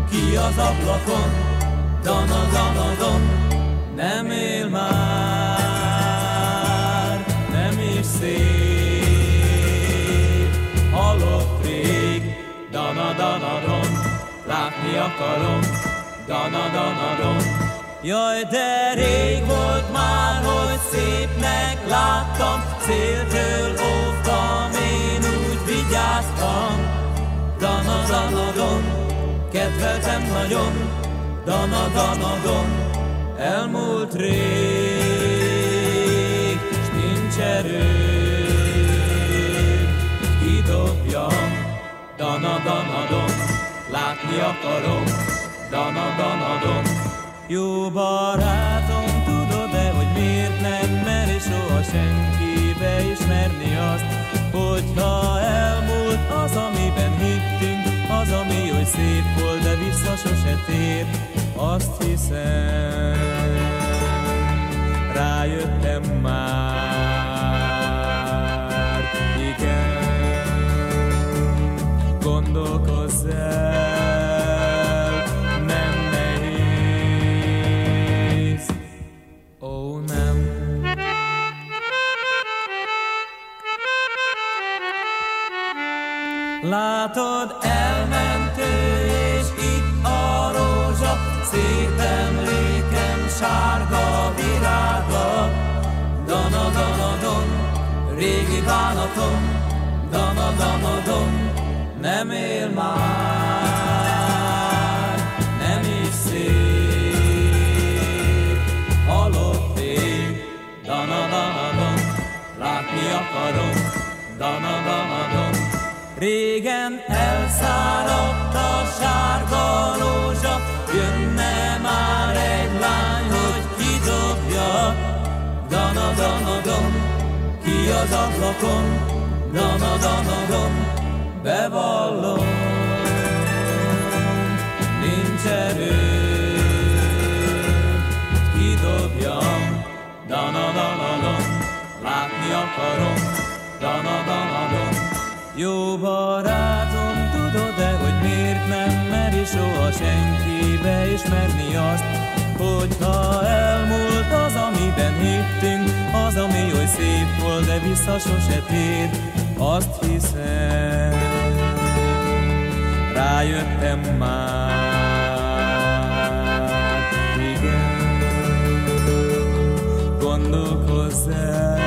ki az ablakon, dana, dana, don. Nem él már, nem is szép, halott rég, dana, dana, don. Látni akarom, dana, dana, don. Jaj, de rég volt már, hogy szépnek láttam, széltől óvtam, én úgy vigyáztam. Dana, dana, don, kedveltem nagyon, dana, dana, don. Elmúlt rég, s nincs erő, kidobjam, dana, dana, don. Látni akarom, dana, dana, don. Jó barátom, tudod-e, hogy miért nem meri soha senki beismerni azt, hogyha elmúlt az, amiben hittünk, az, ami oly szép volt, de vissza sose tér. Azt hiszem, rájöttem már, igen, gondolkozz el, nem nehéz, ó nem. Látod, elment ő, és itt a rózsa, szép emlékem, sárga virága. Dana, dana, don, régi bánatom, dana, dana, don. Nem él már, nem is szép, halott ég, dana, dana, don. Látni akarom, dana, dana, don. Régen elszáradt a sárga rózsa, jönne már egy lány, hogy kidobja. Dana, dana, don, ki az ablakon, dana, dana, don. Bevallom, nincs erő, kidobjam, dana, dana, don. Látni akarom, dana, dana, don. Jó barátom, tudod-e, hogy miért nem meri soha senki beismerni azt, hogyha elmúlt az, amiben hittünk, az, ami oly szép volt, de vissza sose tér. Azt hiszem, rájöttem már, igen, gondolkozz el,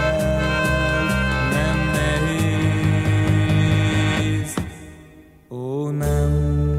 nem nehéz, ó nem.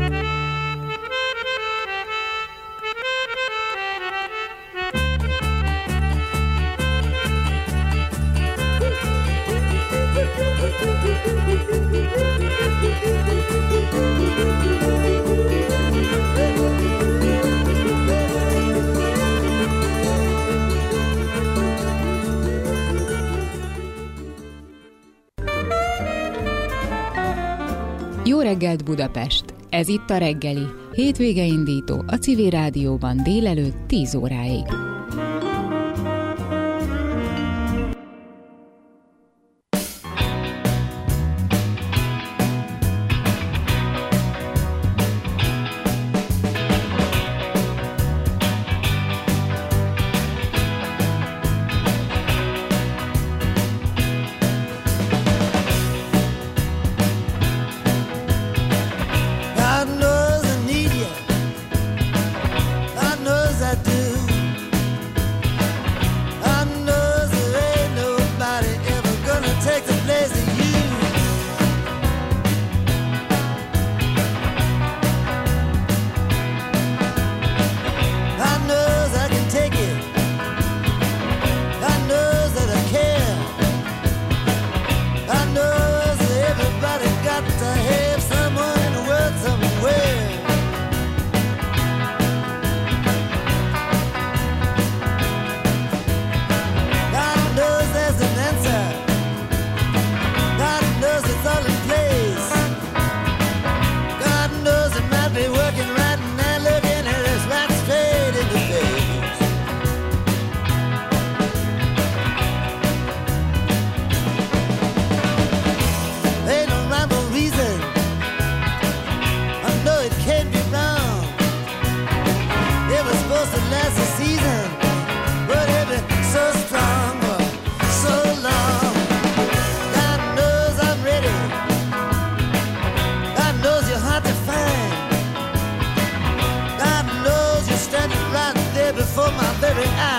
Jó reggelt Budapest! Ez itt a reggeli, hétvége indító a Civil Rádióban délelőtt 10 óráig. God knows I need you. God knows I do.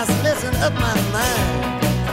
last lesson of my mind.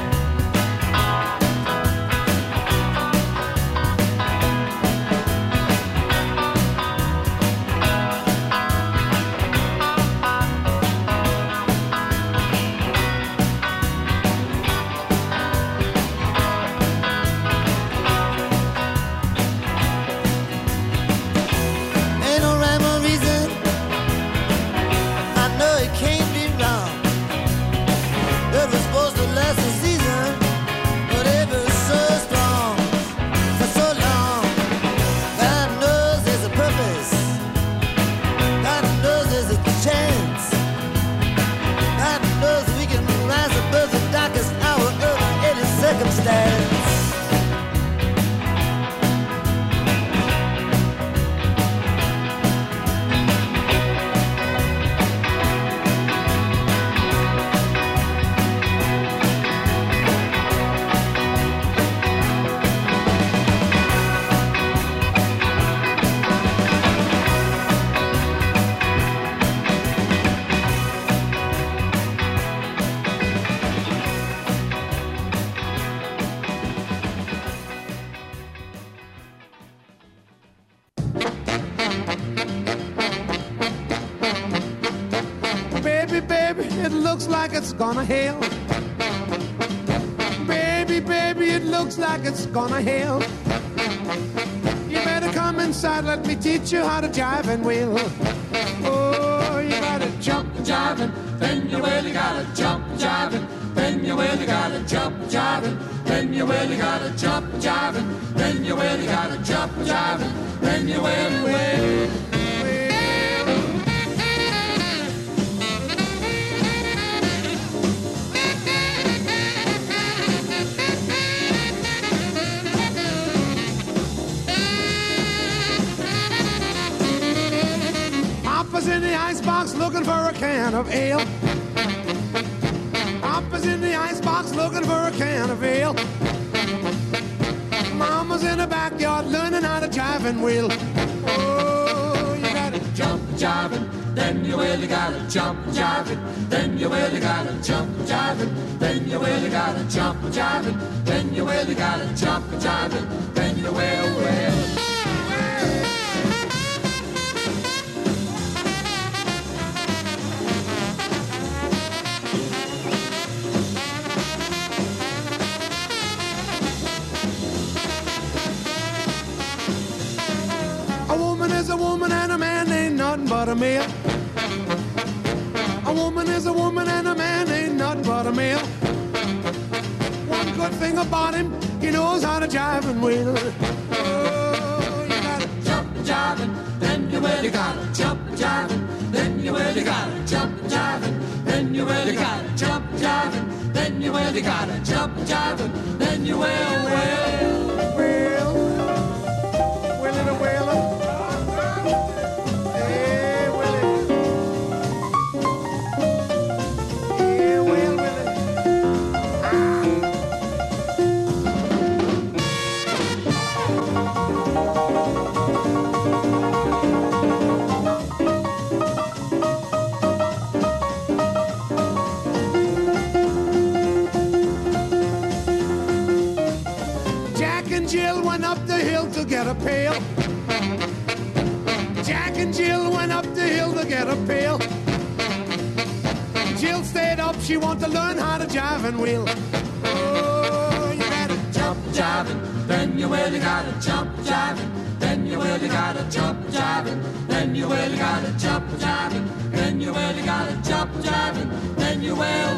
It's gonna hail. Baby, baby, it looks like it's gonna hail. You better come inside, let me teach you how to jive and wheel. Oh, you gotta jump jiving, then you really gotta jump jiving, then you really gotta jump jiving, then you really gotta jump jiving, then you really gotta jump jiving, then you really. In the icebox looking for a can of ale. Papa's in the icebox looking for a can of ale. Mama's in the backyard learning how to jive and wheel. Oh, you gotta jump jiving, then you really gotta jump jiving, then you really gotta jump jiving, then you really gotta jump jiving, then you really gotta jump jiving, then you will. A woman and a man ain't nothing but a male. A woman is a woman and a man ain't nothing but a male. One good thing about him, he knows how to jive and wheel. Oh, you gotta jump jiving, then you really gotta jump jiving, then you really gotta jump jiving, then you really gotta jump jiving, then you really gotta jump jiving, then you will. To get a pail. Jack and Jill went up the hill to get a pail. Jill stayed up, she wanted to learn how to jive and wheel. Oh, you gotta jump jiving, then you really gotta jump jiving, then you really gotta jump jiving, then you really gotta jump jiving, then you really gotta jump jiving, then you will.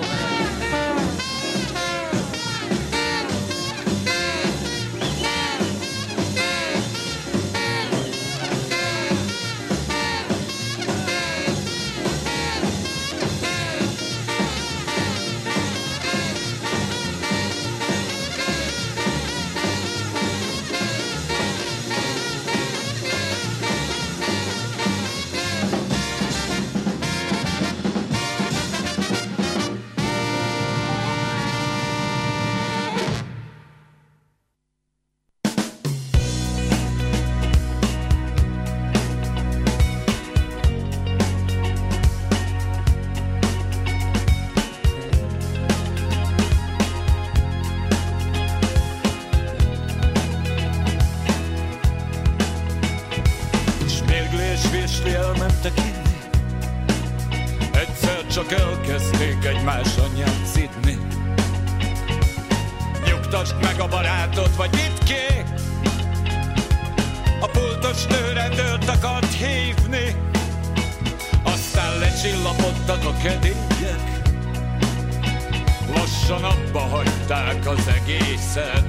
és Vésli elmentek inni. Egyszer csak elkezdték egymás anyját szidni. Nyugtasd meg a barátod, vagy mit kék? A pultos nő rendőrt akart hívni. Aztán lecsillapodtak a kedélyek. Lassan abba hagyták az egészet.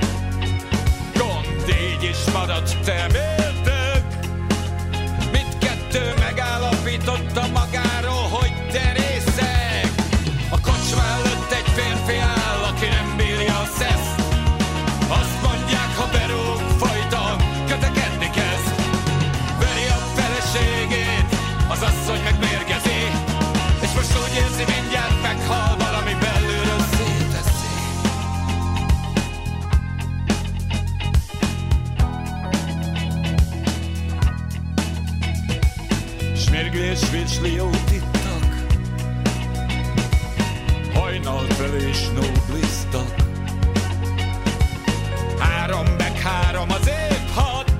Gond így is maradt, te mértek. Mindkettő megállapította magáról, hogy te részeg. A kocsma előtt egy férfi áll, aki nem bírja a szeszt. Azt mondják, ha berúg folyton, kötekedni kezd. Veri a feleségét, az asszony meg mérgezi. És most úgy érzi, mindjárt meghal, valami belülről széteszi. Smirgli és Vésli jót ittak, hajnal felé snóbliztak. 3-3 az év 6.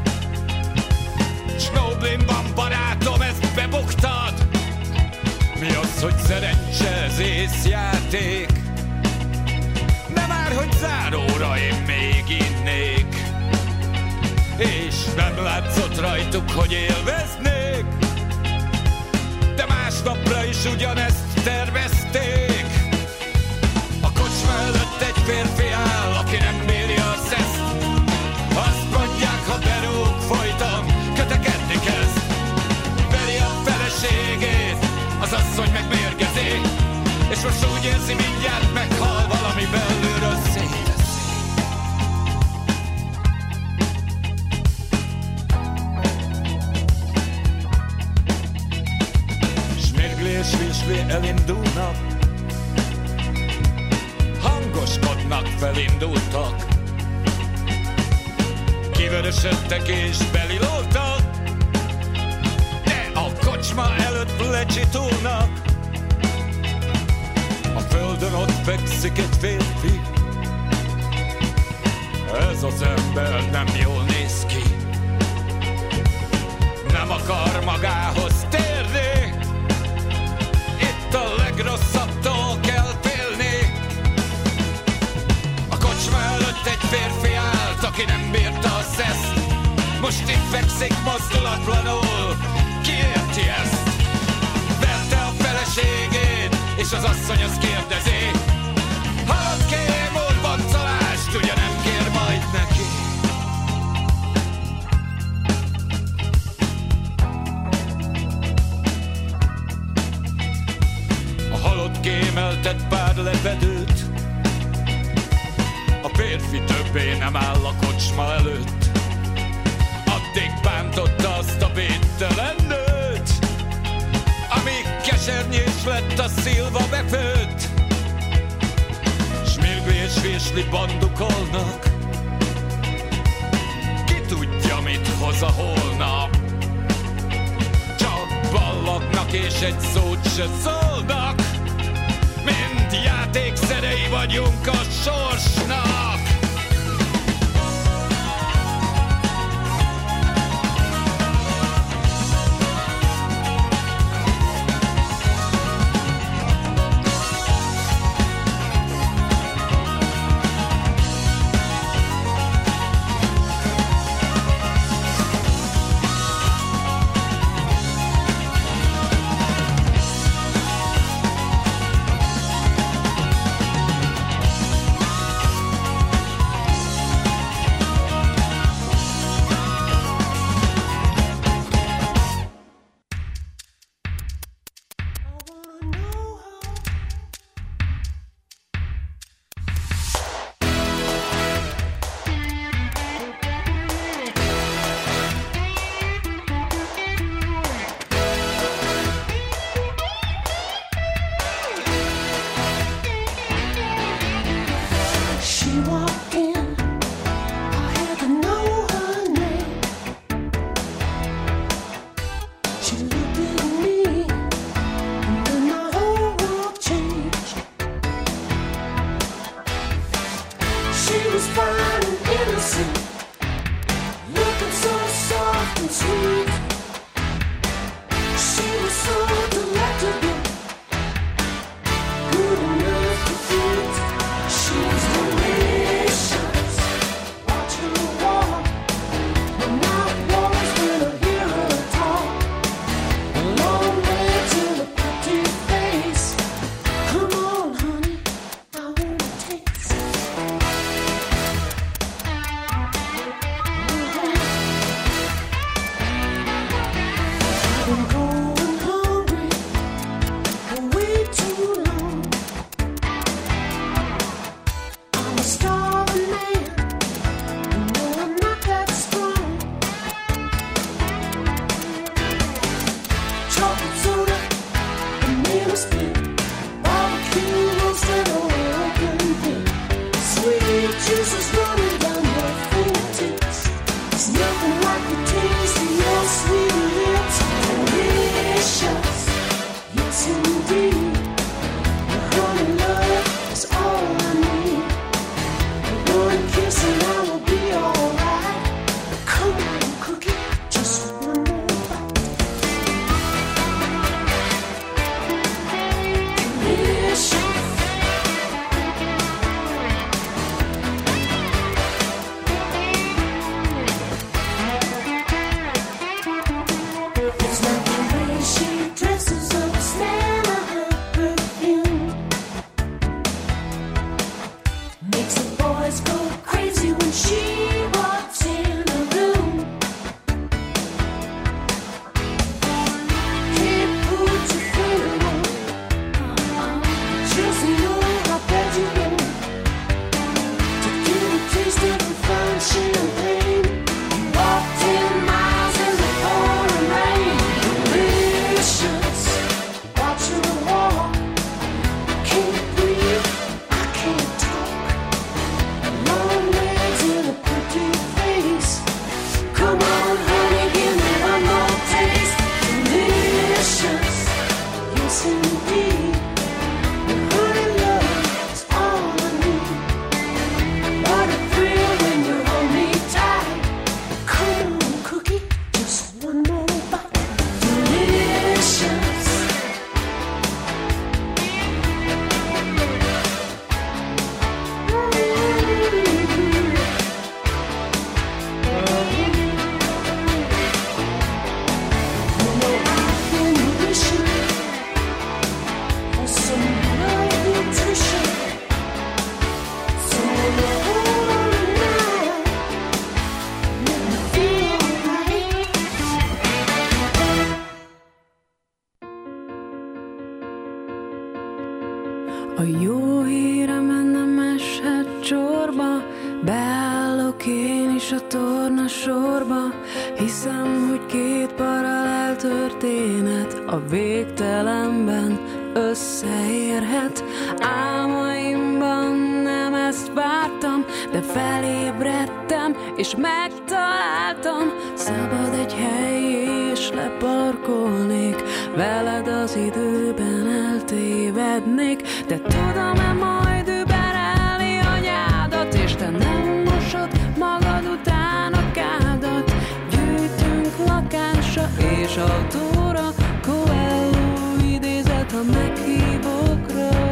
Snóblin van barátom, ezt bebuktad. Mi az, hogy szerencse, ez észjáték? Nem már, hogy záróra én még innék. És nem látszott rajtuk, hogy élveznék. De másnapra is ugyanezt tervezték. A kocsma előtt egy férfi áll, aki nem bírja a szeszt. Azt mondják, ha berúg folyton, kötekedni kezd. Veri a feleségét, az asszony meg mérgezi. És most úgy érzi, mindjárt meghal, valami belülről széteszi. Smirgli és Vésli elindulnak, hangoskodnak, felindultak. Kivörösödtek és belilódtak, de a kocsma előtt lecsitulnak. A földön ott fekszik egy férfi. Ez az ember nem jól néz ki. Nem akar magához térni. Itt a legrosszabbtól kell félni. A kocsma előtt egy férfi állt, aki nem bírta a szeszt. Most itt fekszik mozdulatlanul. Ki érti ezt? Verte a feleségét, és az asszony azt kérdezi. Haladkém úr, boncolást, ugye nem kér majd neki? A halott kémeltet pár lepedőt. A férfi többé nem áll a kocsma előtt. Addig bántotta azt a védtelen nőt, amíg kesernyés lett a szilva befőtt. Smirgli és Vésli bandukolnak, ki tudja, mit hoz a holnap. Csak ballagnak és egy szót se szólnak. Mind játékszerei vagyunk a sorsnak. A jó hírem nem eshet csorba, beállok én is a torna sorba. Hiszem, hogy két paralel történet a végtelenben összeérhet. Álmaimban nem ezt vártam, de felébredtem és megtaláltam. Szabad egy hely és leparkolnék, veled az időben eltévednék. De tudom-e majd überelni anyádat, és te nem mosod magad után a kádat. Gyűjtünk lakásra és autóra, Coelho idézet, ha meghívok rá.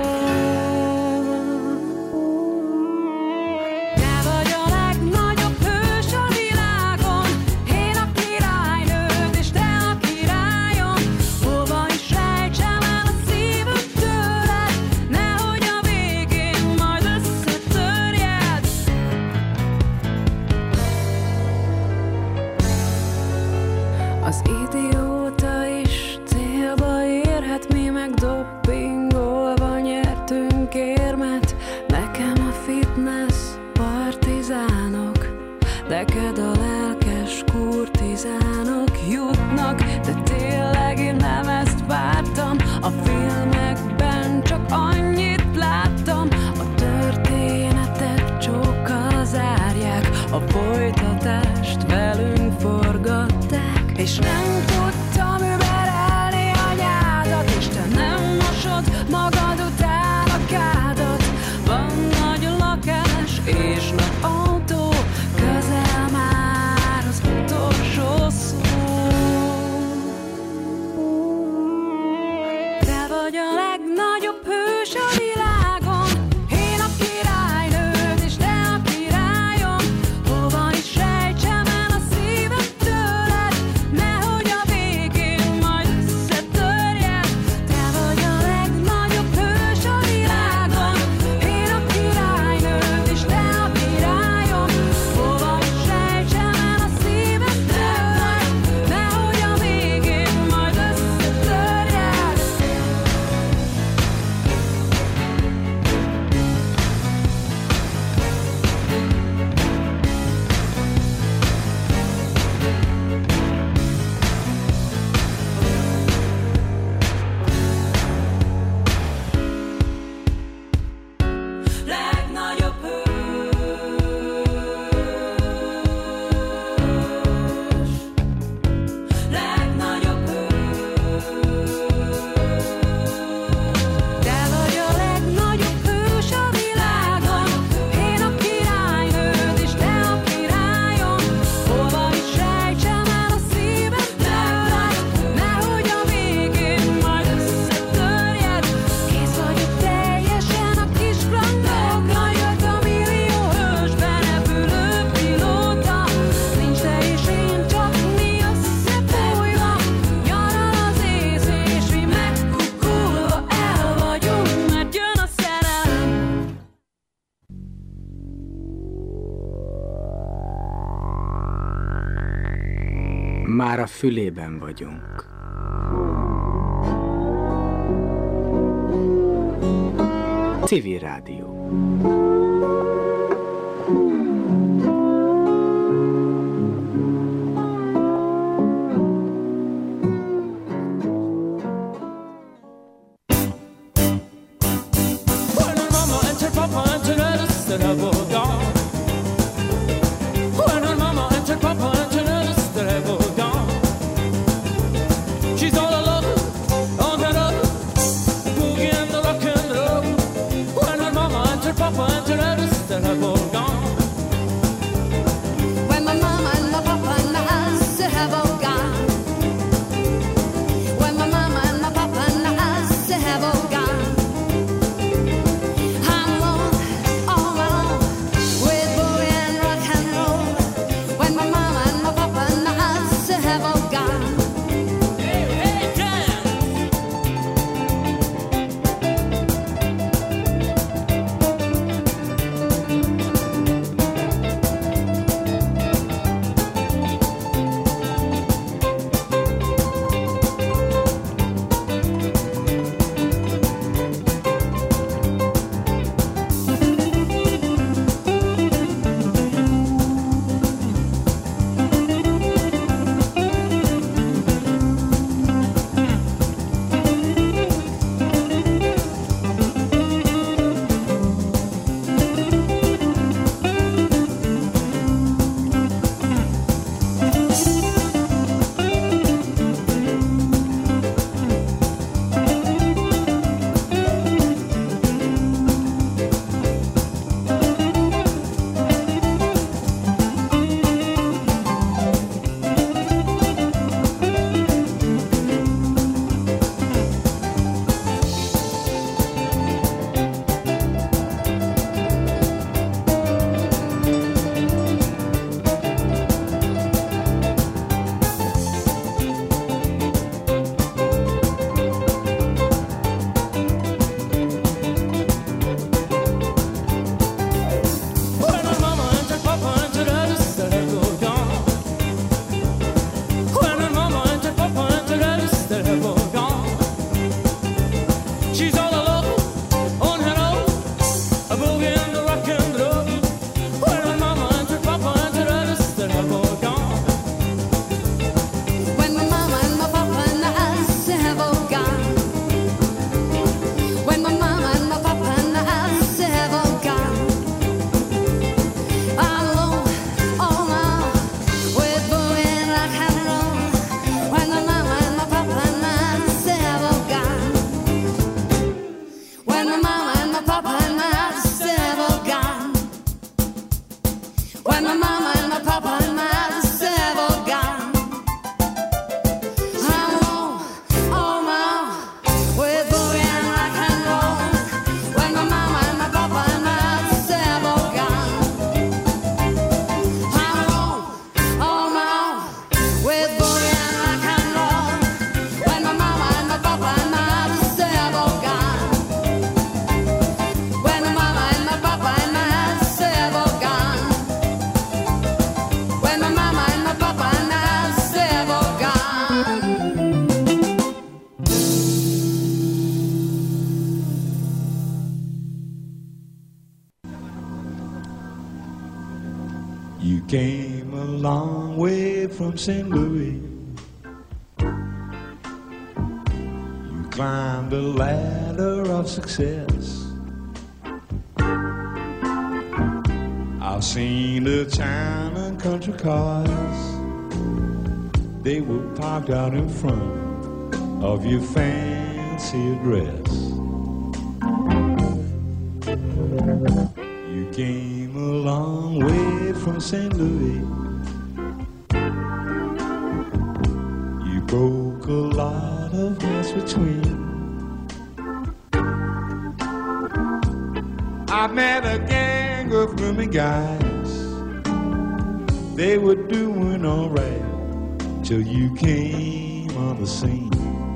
Az idióta is célba érhet, mi meg doppingolva nyertünk érmet. Nekem a fitness partizánok, neked a lelkes kurtizánok jutnak. De tényleg én nem ezt vártam, a filmekben csak annyit láttam. A történetet csókkal zárják, a folytatást velünk forgatták, és nem tudtam már a fülében vagyunk. Civil Rádió. You came a long way from St. Louis. You climbed the ladder of success. I've seen the town and country cars. They were parked out in front of your fancy address. You came a long way from St. Louis. You broke a lot of hearts between. I met a gang of gloomy guys. They were doing all right till you came on the scene.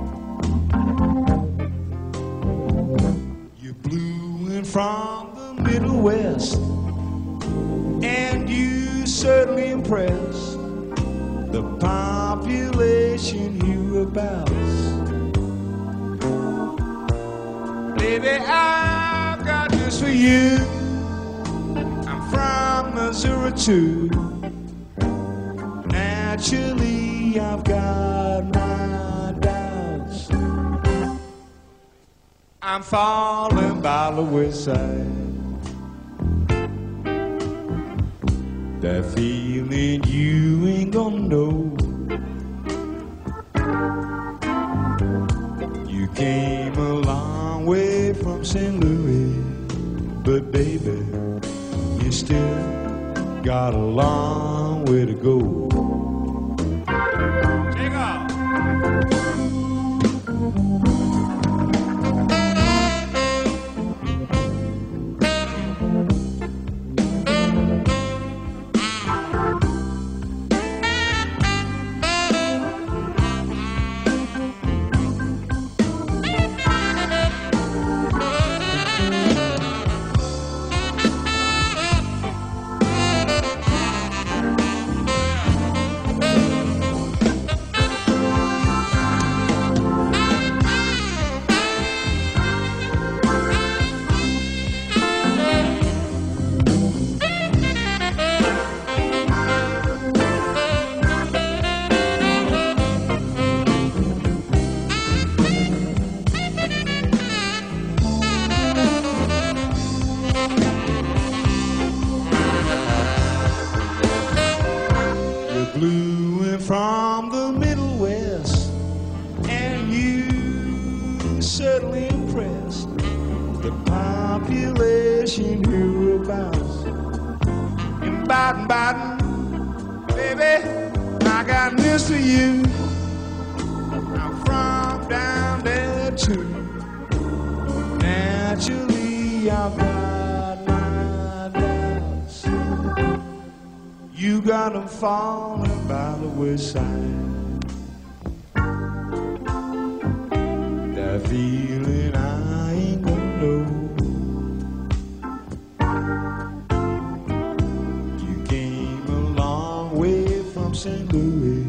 You blew in from the Middle West, and you certainly impressed the population hereabouts. Baby, I've got this for you. I'm from Missouri too. Naturally, I've got my doubts. I'm falling by the wayside. That feeling you ain't gonna know. You came a long way from St. Louis, but baby, you still got a long way to go. Take off. Blue from the Middle West, and you certainly impressed the population hereabouts. In Baden-Baden, baby, I got news for you. I'm from down there too. Naturally, I've got my doubts. You got them falling by the wayside. That feeling I ain't gonna know. You came a long way from St. Louis,